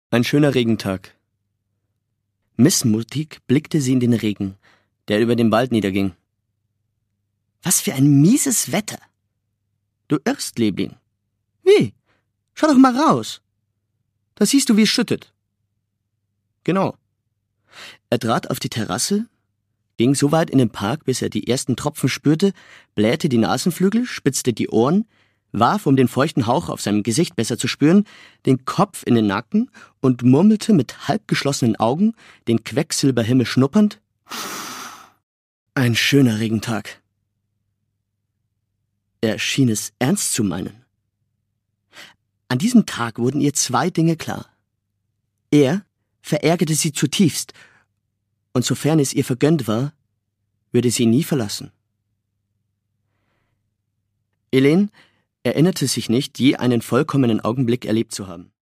Ein schöner Regentag. Missmutig blickte sie in den Regen, der über den Wald niederging. Was für ein mieses Wetter. Du irrst, Liebling. Wie? Schau doch mal raus. Da siehst du, wie es schüttet. Genau. Er trat auf die Terrasse, ging so weit in den Park, bis er die ersten Tropfen spürte, blähte die Nasenflügel, spitzte die Ohren, warf, um den feuchten Hauch auf seinem Gesicht besser zu spüren, den Kopf in den Nacken und murmelte mit halb geschlossenen Augen, den Quecksilberhimmel schnuppernd: Ein schöner Regentag. Er schien es ernst zu meinen. An diesem Tag wurden ihr zwei Dinge klar. Er verärgerte sie zutiefst, und sofern es ihr vergönnt war, würde sie ihn nie verlassen. Helene erinnerte sich nicht, je einen vollkommenen Augenblick erlebt zu haben.